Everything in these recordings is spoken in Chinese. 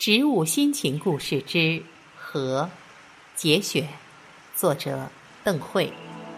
植物心情故事之河节选，作者邓慧。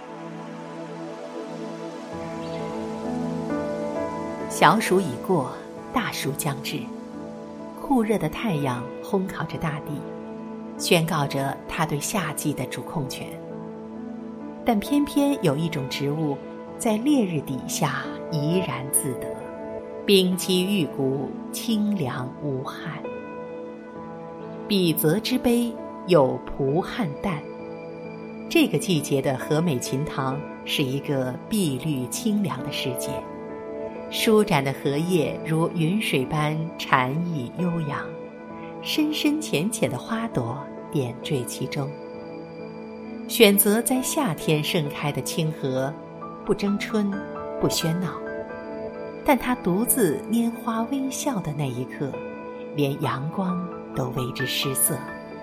小暑已过，大暑将至，酷热的太阳烘烤着大地，宣告着它对夏季的主控权。但偏偏有一种植物在烈日底下怡然自得，冰肌玉骨，清凉无憾。比泽之碑有蒲汉旦。这个季节的和美琴塘是一个碧绿清凉的世界，舒展的荷叶如云水般禅意悠扬，深深浅浅的花朵点缀其中。选择在夏天盛开的清荷，不争春，不喧闹，但它独自拈花微笑的那一刻，连阳光都为之失色。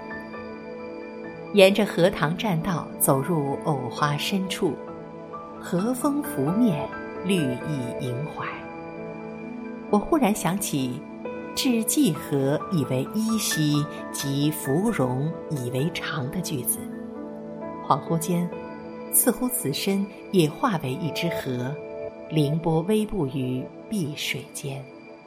沿着荷塘栈道走入藕花深处，和风拂面，绿意盈怀。我忽然想起至济河以为依稀，及芙蓉以为常的句子，恍惚间似乎此身也化为一只河，凌波微步于碧水间。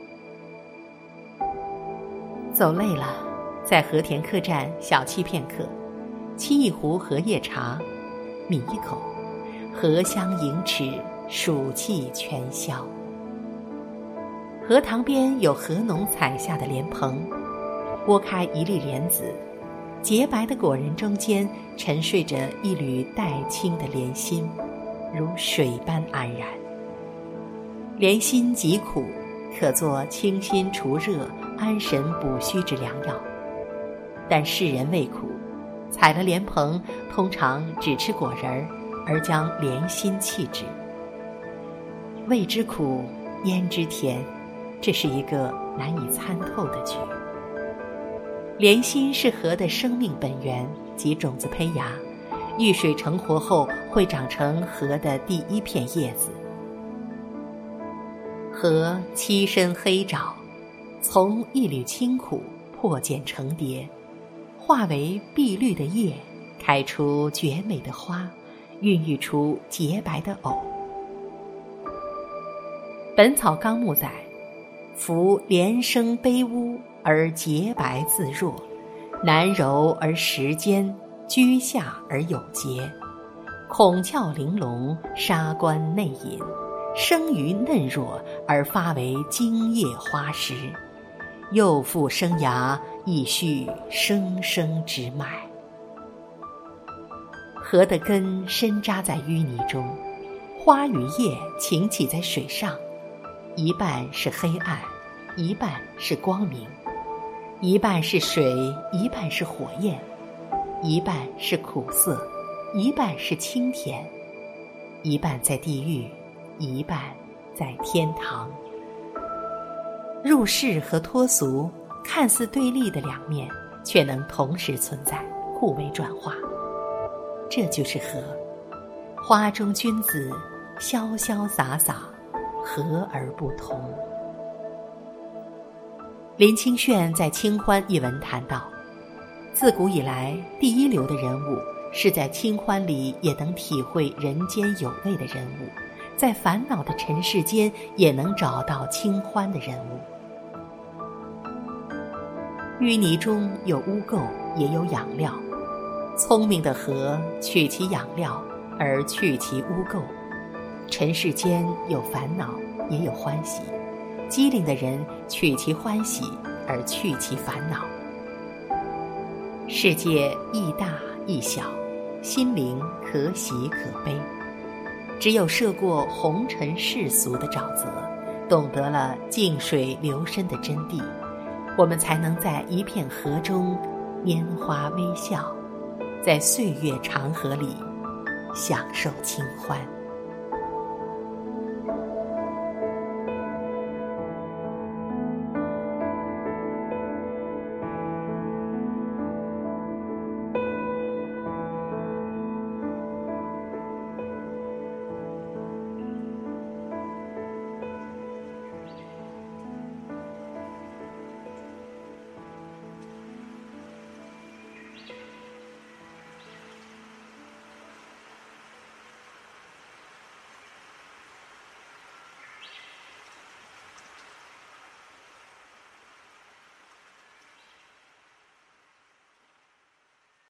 走累了，在和田客栈小憩片刻，沏一壶荷叶茶，抿一口，荷香盈尺，暑气全消。荷塘边有荷农采下的莲蓬，拨开一粒莲子，洁白的果仁中间沉睡着一缕带青的莲心，如水般安然。莲心极苦，可作清心除热、安神补虚之良药，但世人畏苦，采了莲蓬通常只吃果仁而将莲心弃之。味之苦，焉知甜，这是一个难以参透的局。莲心是荷的生命本源及种子胚芽，遇水成活后会长成荷的第一片叶子。荷七身黑爪，从一缕清苦破茧成蝶，化为碧绿的叶，开出绝美的花，孕育出洁白的藕。本草纲目载，夫莲生卑污而洁白自若，难柔而实坚，居下而有节，孔窍玲珑，沙关内隐，生于嫩弱而发为茎叶花实，幼复生芽，亦续生生之脉。荷的根深扎在淤泥中，花与叶擎起在水上，一半是黑暗，一半是光明，一半是水，一半是火焰，一半是苦涩，一半是清甜，一半在地狱，一半在天堂。入世和脱俗看似对立的两面，却能同时存在，互为转化。这就是荷，花中君子，潇潇洒洒，和而不同。林清炫在《清欢》一文谈到，自古以来第一流的人物是在清欢里也能体会人间有味的人物，在烦恼的尘世间也能找到清欢的人物。淤泥中有污垢，也有养料。聪明的荷取其养料，而去其污垢。尘世间有烦恼，也有欢喜。机灵的人取其欢喜，而去其烦恼。世界亦大亦小，心灵可喜可悲。只有涉过红尘世俗的沼泽，懂得了静水流深的真谛，我们才能在一片荷中拈花微笑，在岁月长河里享受清欢。